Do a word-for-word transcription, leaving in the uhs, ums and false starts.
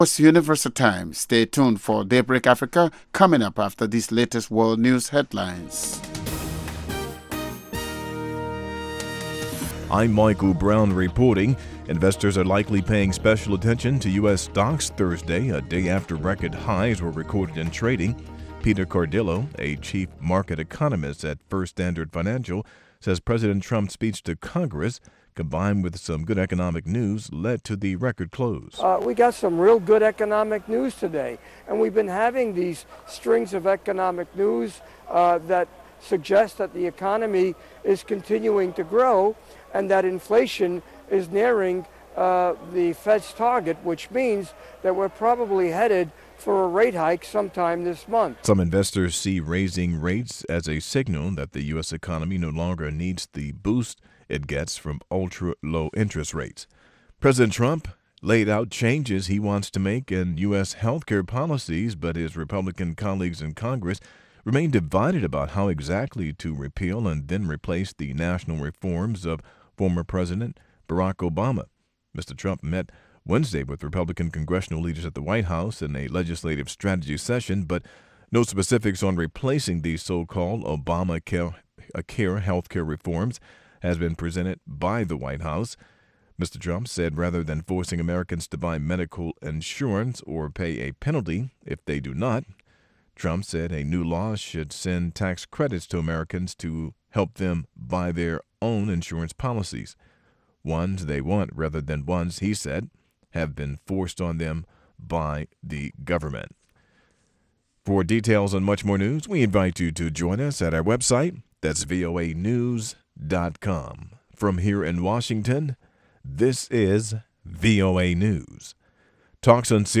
It's Universal Time. Stay tuned for Daybreak Africa coming up after these latest world news headlines. I'm Michael Brown reporting. Investors are likely paying special attention to U S stocks Thursday, a day after record highs were recorded in trading. Peter Cardillo, a chief market economist at First Standard Financial, says President Trump's speech to Congress, combined with some good economic news, led to the record close. Uh, we got some real good economic news today, and we've been having these strings of economic news uh, that suggest that the economy is continuing to grow and that inflation is nearing uh, the Fed's target, which means that we're probably headed for a rate hike sometime this month. Some investors see raising rates as a signal that the U S economy no longer needs the boost it gets from ultra-low interest rates. President Trump laid out changes he wants to make in U S healthcare policies, but his Republican colleagues in Congress remain divided about how exactly to repeal and then replace the national reforms of former President Barack Obama. Mister Trump met Wednesday with Republican congressional leaders at the White House in a legislative strategy session, but no specifics on replacing the so-called Obamacare care healthcare reforms has been presented by the White House. Mister Trump said rather than forcing Americans to buy medical insurance or pay a penalty if they do not, Trump said a new law should send tax credits to Americans to help them buy their own insurance policies, ones they want rather than ones, he said, have been forced on them by the government. For details on much more news, we invite you to join us at our website. That's V O A news dot com. From here in Washington, this is V O A News. Talks on